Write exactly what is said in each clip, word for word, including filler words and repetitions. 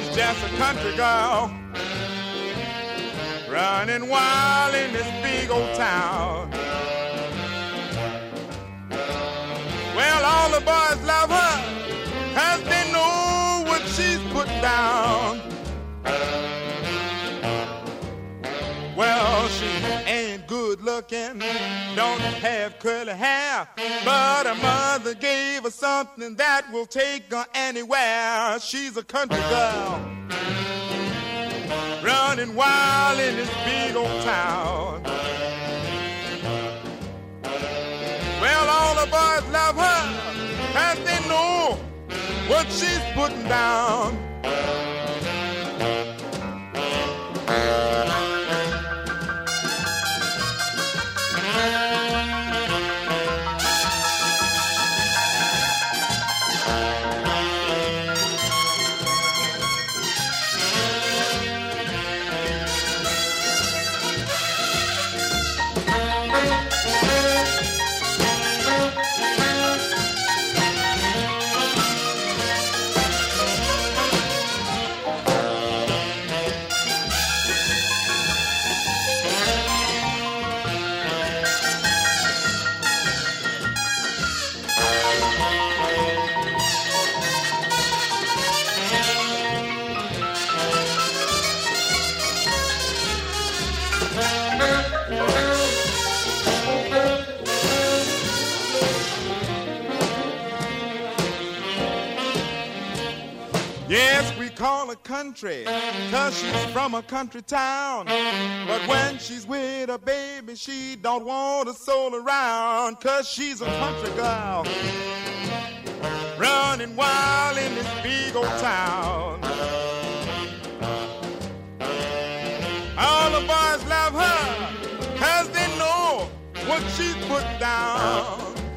just a country girl running wild in this big old town. Well, all the boys love her, 'cause they know what she's put down. Well, she ain't good looking, don't have curly hair, but her mother gave her something that will take her anywhere. She's a country girl running wild in this big old town. Well, all the boys love her, 'cause they know what she's putting down. Yes, we call her country, 'cause she's from a country town. But when she's with her baby, she don't want to soul around, 'cause she's a country girl running wild in this big old town. All the boys love her, 'cause they know what she's put down.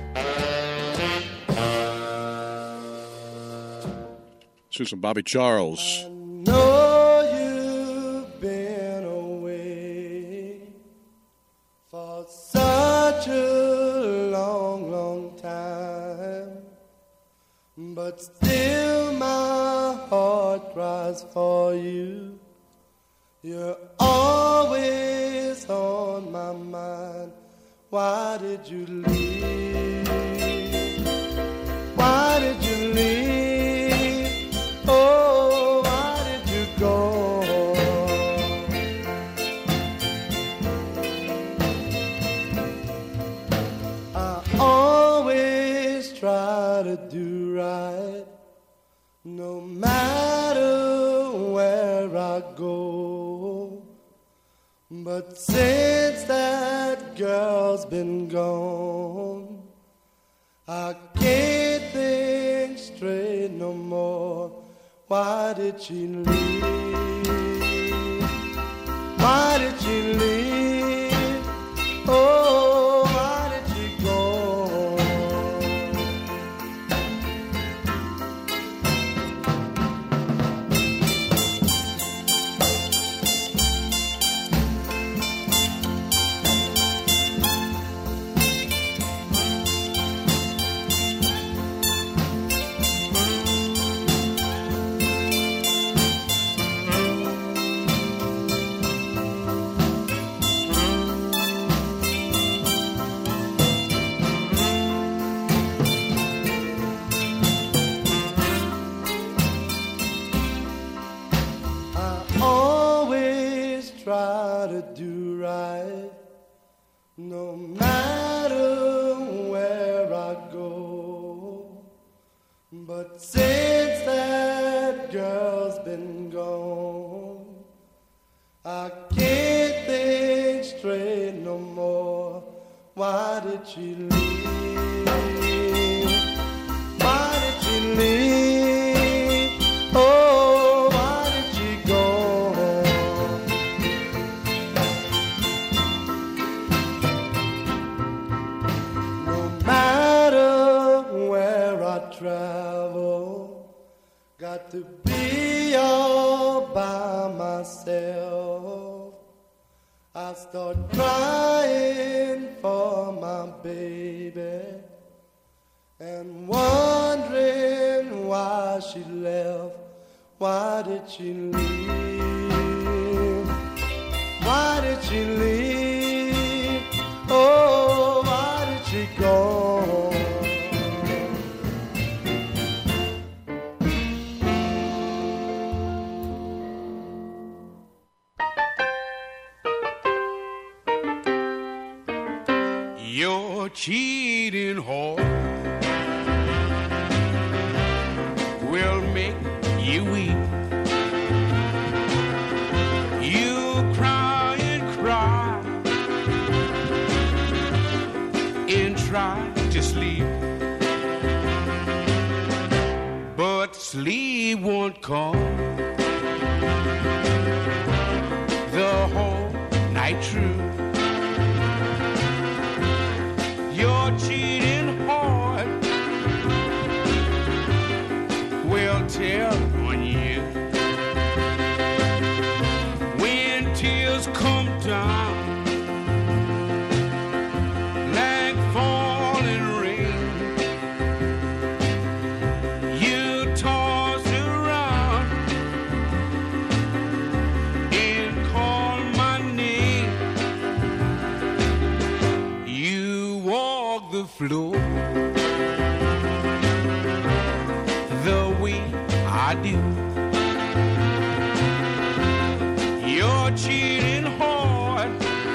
Susan Bobby Charles. I know you've been away for such a long, long time, but still my heart cries for you. You're always on my mind. Why did you leave? Why did you leave? Oh, why did you go? I always try to do right, no matter where I go. But since that girl's been gone, I can't think straight no more. Why did she leave? Why did she leave? Oh, why did she go? Try to do right, no matter where I go. But since that girl's been gone, I can't think straight no more. Why did she leave? Why did she leave? Oh, why did she go? Travel, got to be all by myself. I start crying for my baby and wondering why she left. Why did she leave? Why did she leave? Oh, why did she go? Your cheating heart will make you weep. You cry and cry and try to sleep, but sleep won't come the whole night through. Your cheating heart will tell on you when tears come down like falling rain. You toss around and call my name. You walk the floor the way I do. Your cheating heart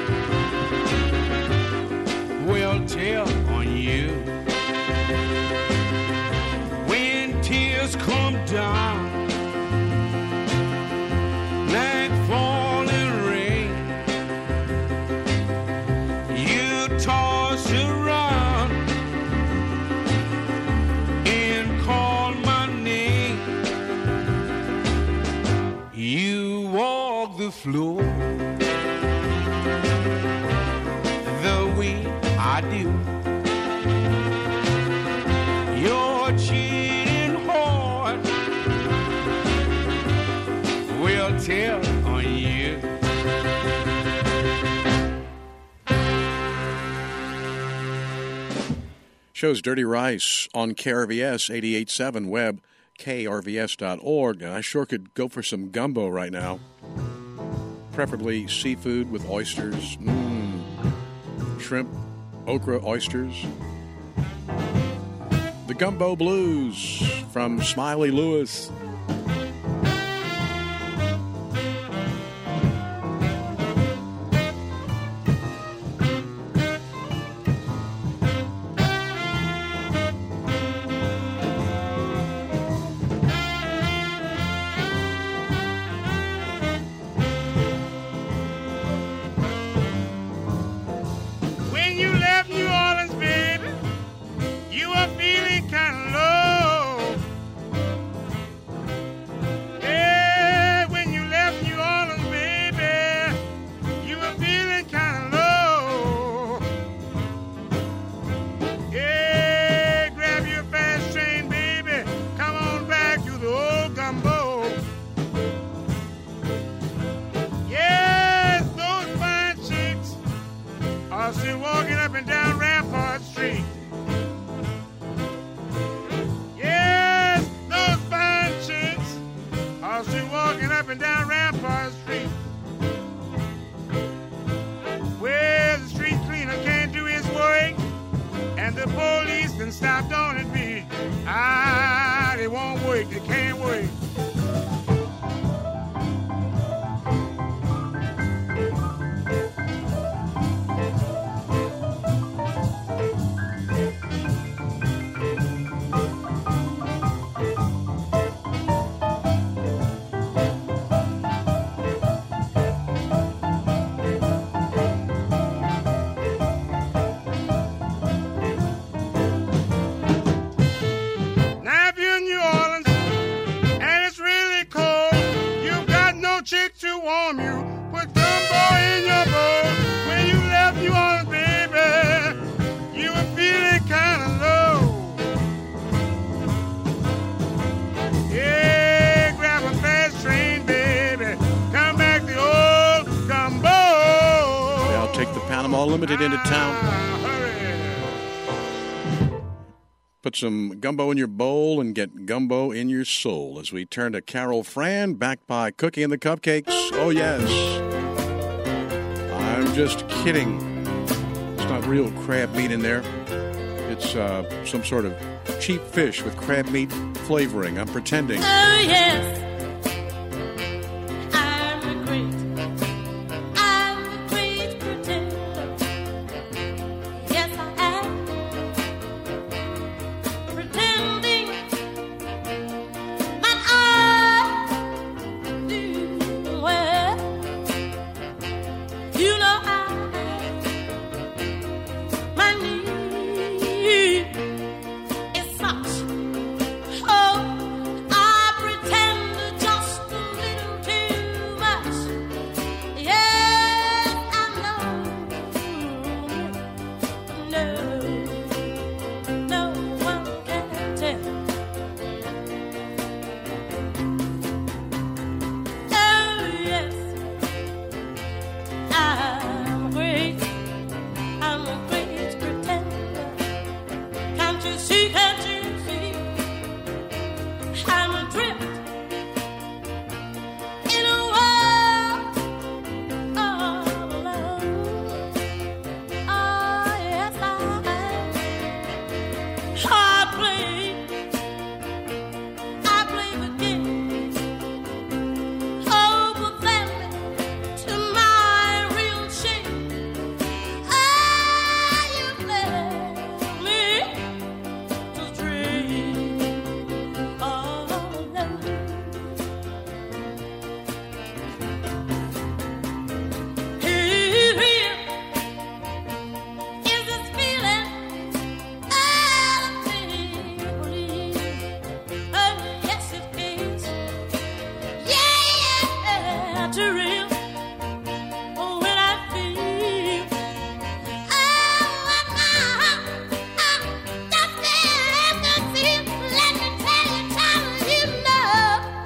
will tell on you when tears come down like falling rain. You toss around and call my name. You walk the floor the way I do. Your cheating heart will tell on you. Shows Dirty Rice on K R V S eighty-eight point seven web, K R V S dot org. And I sure could go for some gumbo right now. Preferably seafood with oysters. Mmm. Shrimp, okra, oysters. The Gumbo Blues from Smiley Lewis. When you left New Orleans, baby, you were feeling kind of low. Yeah, when you left New Orleans, baby, you were feeling kind of low. Yeah, grab your fast train, baby, come on back to the old gumbo. Yes, those fine chicks are still walking up and down Rampart Street. Yes, those fine chicks are still walking up and down Rampart Street. Where the street cleaner can't do his work and the police can stop on it beat. Ah, they won't work, they can't work. Now if you're in New Orleans and it's really cold, you've got no chick to warm you. Put gumbo in your bowl. When you left New Orleans, baby, you were feeling kind of low. Yeah, grab a fast train, baby. Come back to old gumbo. Yeah, I'll take the Panama Limited into town. Ah, hurry. Put some gumbo in your bowl and get gumbo in your soul as we turn to Carol Fran, backed by Cookie and the Cupcakes. Oh, yes. I'm just kidding. It's not real crab meat in there. It's uh, some sort of cheap fish with crab meat flavoring. I'm pretending. Oh, yes. I'm a great, I'm a great pretender. Yes, I am. Pretending. But I do well. You know I, my need is such. Oh, I pretend just a little too much. Yes, I know. No, no one can tell. Oh, yes, I'm great. I'm a great pretender. Can't you see, can't you see? I'm adrift in a world of love. Oh, yes, I am. I play, I play the game. Oh, but then to my real shame, ah, you left me to dream all alone. Here is this feeling of feeling. Oh, yes, it is. Yeah, too real. Oh, when I feel. Oh, I just feel good feel. Let me tell you, child, you know.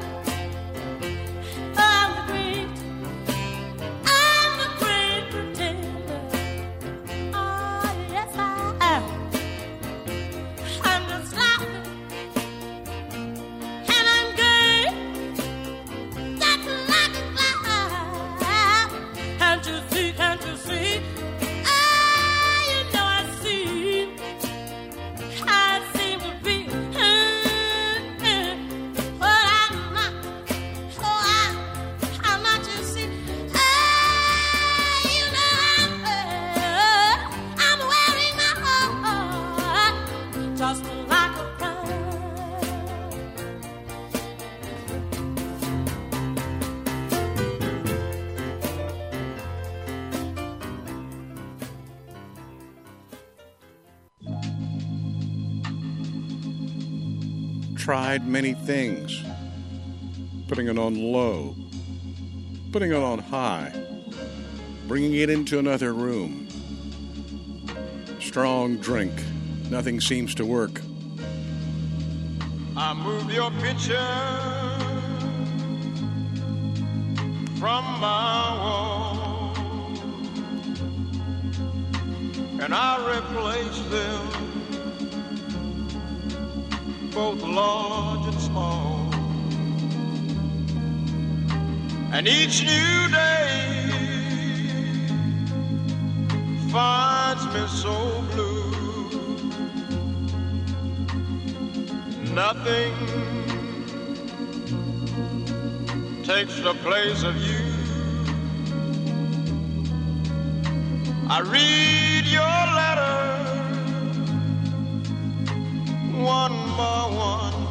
I'm a great, I'm a great pretender. Oh, yes, I am. I'm just laughing, and I'm gay, just like a cloud. Can't you see? Can't you see? Ah, you know I see. I seem to be what I'm not. Oh, I, I'm not. You see? Ah, you know I'm, I'm wearing my heart just like a crown. Tried many things. Putting it on low. Putting it on high. Bringing it into another room. Strong drink. Nothing seems to work. I move your picture from my wall, and I replace them, both large and small. And each new day finds me so blue. Nothing takes the place of you. I read your letter one by one,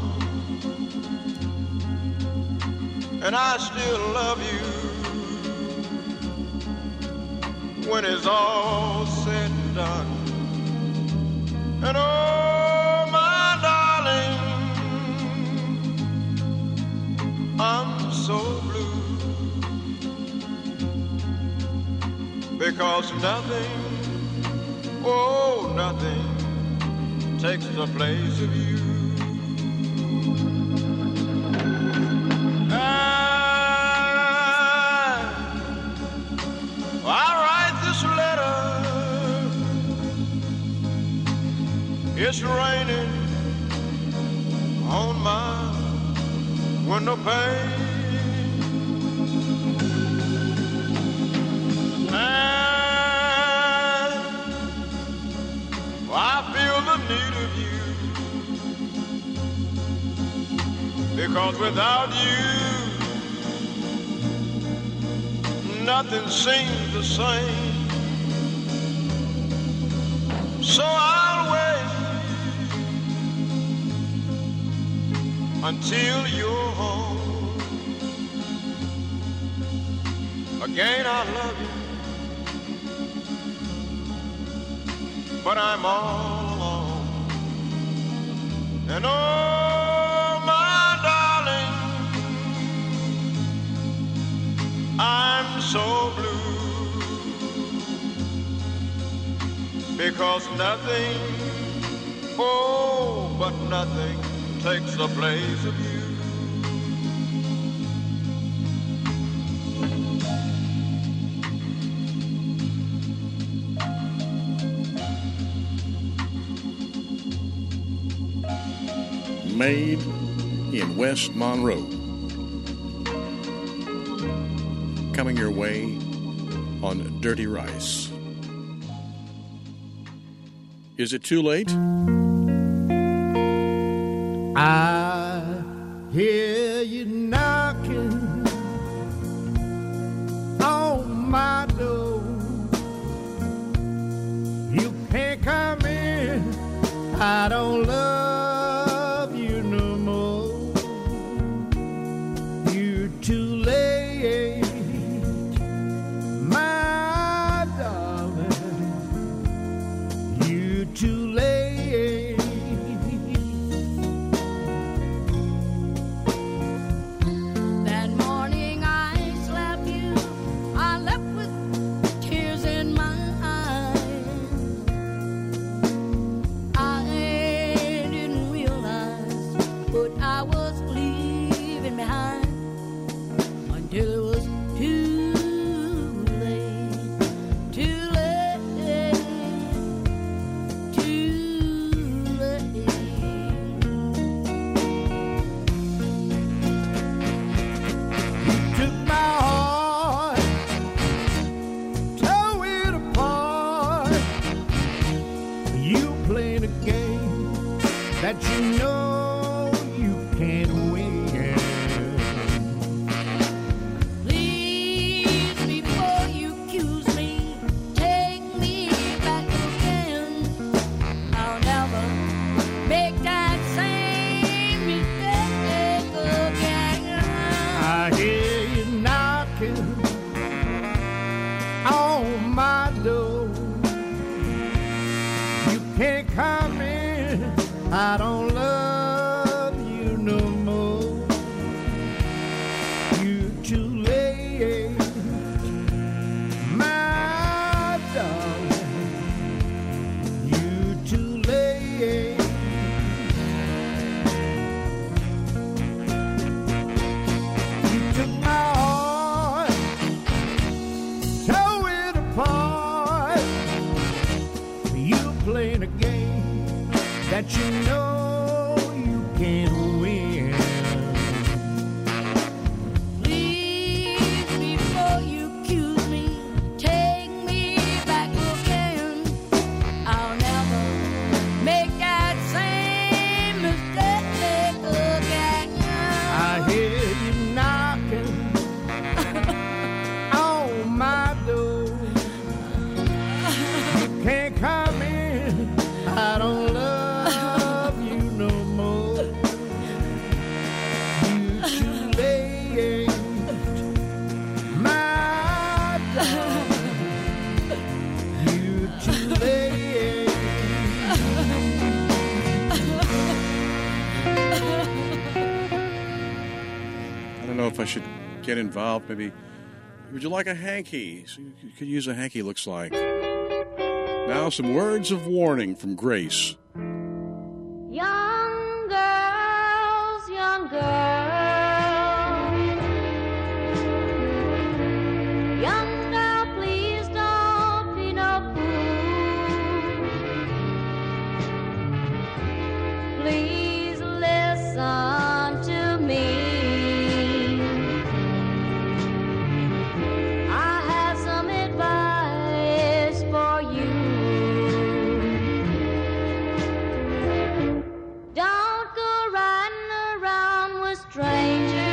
and I still love you when it's all said and done. And oh, my darling, I'm so blue, because nothing, oh, nothing takes the place of you. I, I write this letter, it's raining for no pain. And I feel the need of you, because without you nothing seems the same. So I'll wait until you're home. Again I love you, but I'm all alone. And oh, my darling, I'm so blue, because nothing, oh, but nothing takes the place of you. Made in West Monroe. Coming your way on Dirty Rice. Is it too late? I hear you knocking on my door. You can't come in, I don't love you no more. You're too late, my darling. You're too late. That morning I slapped you, I left with tears in my eyes. I didn't realize what I was leaving behind until it was too late, too late, too late. Took my heart, tore it apart. You playing a game that you know you can't win. Please, before you accuse me, take me back again. I'll never make that same mistake again. I hear you knocking on my door. You can't come in, I don't love you no more. You're too late, my darling. You're too late. You took my heart, tore it apart. You playing a game that you know you can't win. Please, before you accuse me, take me back again. I'll never make that same mistake again. I hear you knocking on my door. You can't come in, I don't love you no more. You're too late, my darling. You're too late. I don't know if I should get involved. Maybe, would you like a hanky? So you could use a hanky, looks like. Now, some words of warning from Grace. Young girls, young girls, young girl, please don't be no fool. Please listen to me. stranger.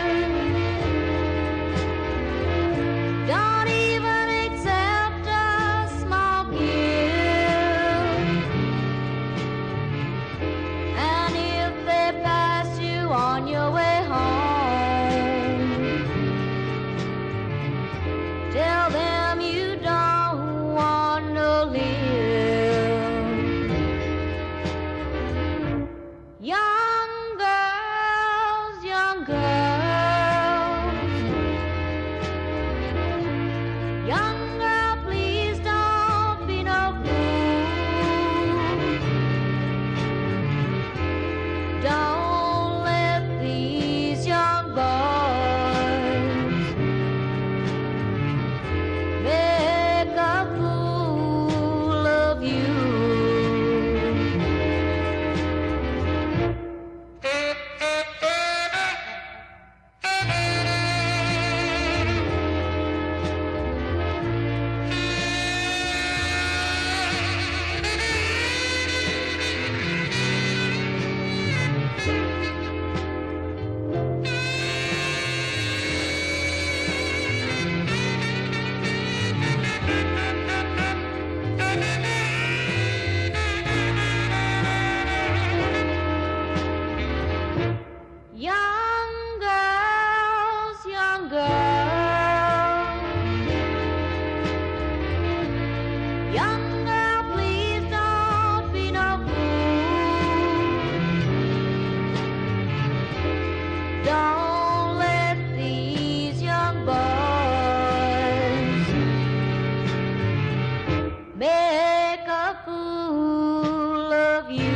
Don't even accept a small gift. And if they pass you on your way home, tell them you don't want to live. Young girls, young girls, young girl, please don't be no fool. Don't let these young boys make a fool of you. Young girls, young girls, young girl, please don't be no fool. Don't let these young boys make a fool of you.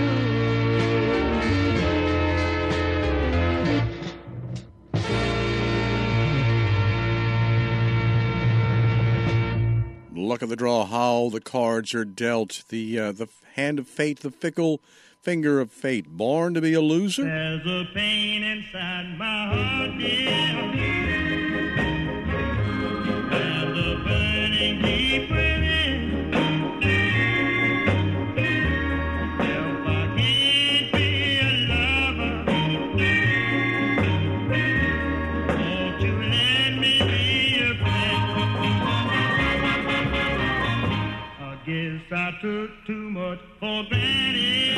Luck of the draw, how the cards are dealt. The uh, the hand of fate, the fickle finger of fate. Born to be a loser? There's a pain inside my heart, dear. There's a burning deep within. If I can't be a lover, won't you let me be a friend? I guess I took too much for granted.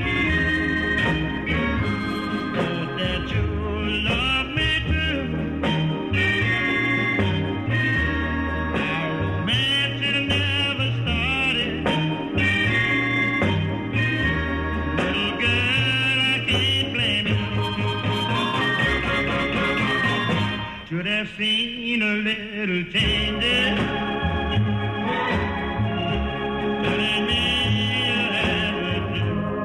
Thought that you loved me too. Our romance had never started. Little girl, I can't blame you. Should have seen a little changes. Telling me you had to do.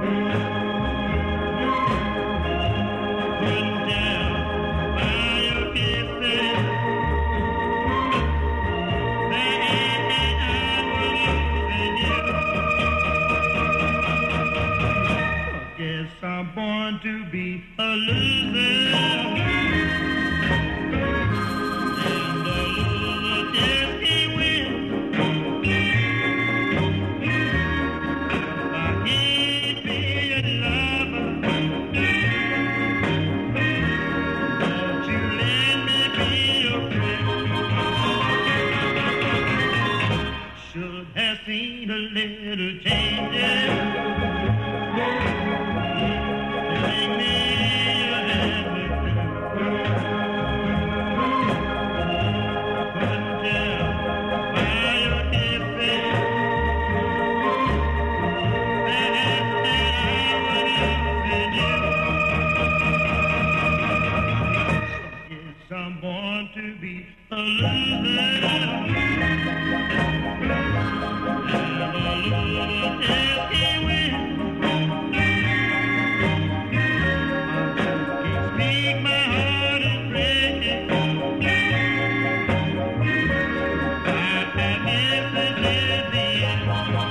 Couldn't tell by your kisses that I was losing you. I guess I'm born to be a loser. And a loser just can't win. I can't be a lover. Won't you let me be your friend? Should have seen a little changes. Telling me you had me through. Couldn't tell by your kisses that I was losing you. Yes, I'm born to be a loser. And a loser just can't win. I can't speak, my heart is breaking. I guess this is the end.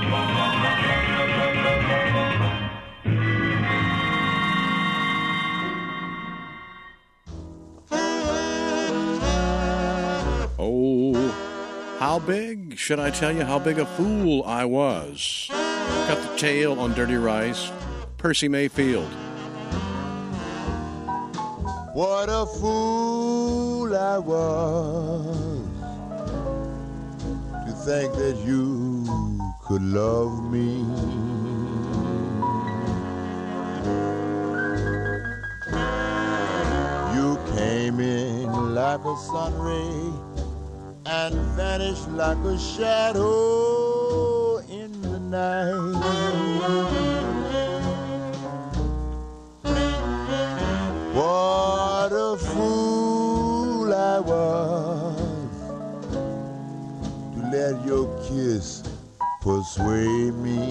Oh, how big? Should I tell you how big a fool I was? Got the tail on Dirty Rice. Percy Mayfield. What a fool I was to think that you could love me. You came in like a sun ray and vanished like a shadow in the night. What a fool I was to let your kiss persuade me.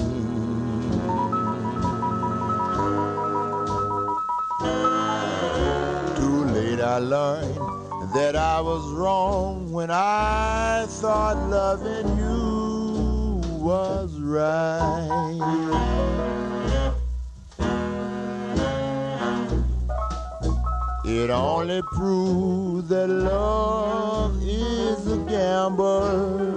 Too late I learned that I was wrong when I thought loving you was right. It only proves that love is a gamble,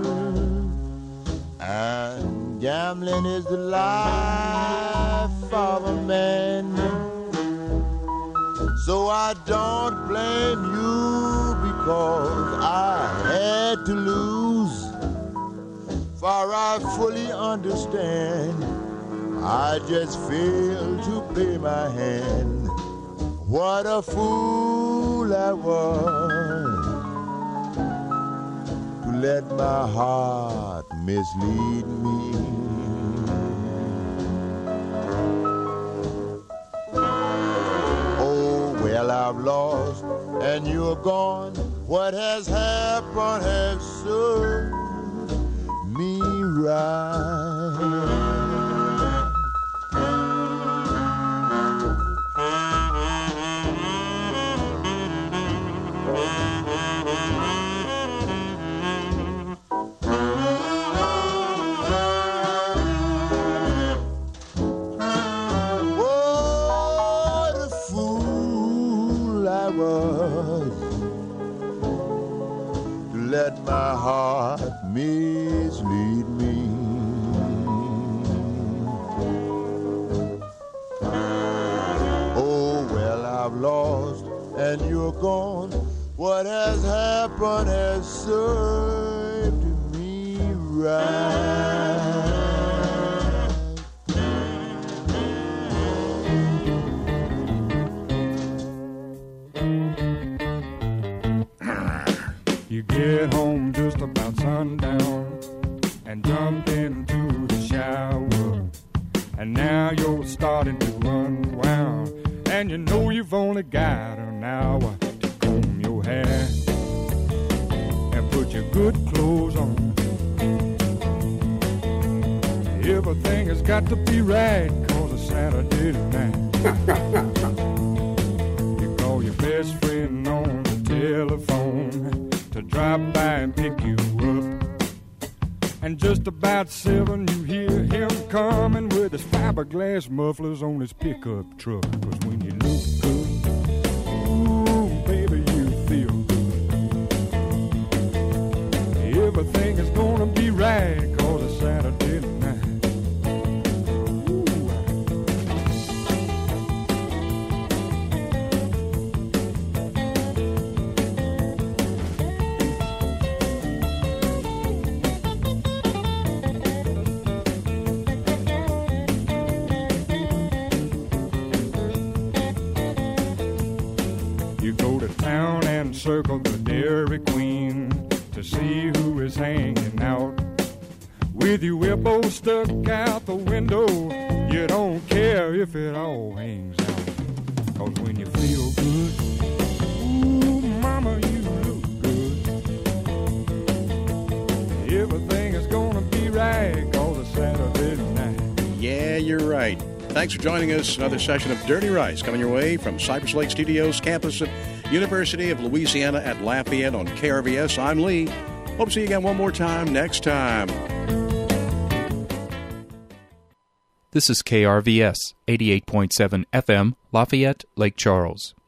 and gambling is the life of a man. So I don't blame you because I had to lose, for I fully understand I just failed to play my hand. What a fool I was to let my heart mislead me. Oh, well, I've lost and you're gone. What has happened has served me right. Let my heart mislead me. Oh, well, I've lost and you're gone. What has happened has served me right. You get home just about sundown and jump into the shower, and now you're starting to unwound, and you know you've only got an hour to comb your hair and put your good clothes on. Everything has got to be right 'cause it's Saturday night. You call your best friend on the telephone to drop by and pick you up, and just about seven you hear him coming with his fiberglass mufflers on his pickup truck. 'Cause when you look good, ooh, baby, you feel good. Everything is gonna be right 'cause it's Saturday night. Circle the Dairy Queen to see who is hanging out. With your elbow stuck out the window, you don't care if it all hangs out. 'Cause when you feel good, ooh, mama, you look good. Everything is gonna be right 'cause it's Saturday night. Yeah, you're right. Thanks for joining us. Another session of Dirty Rice coming your way from Cypress Lake Studios, campus of University of Louisiana at Lafayette on K R V S. I'm Lee. Hope to see you again one more time next time. This is K R V S, eighty-eight point seven F M, Lafayette, Lake Charles.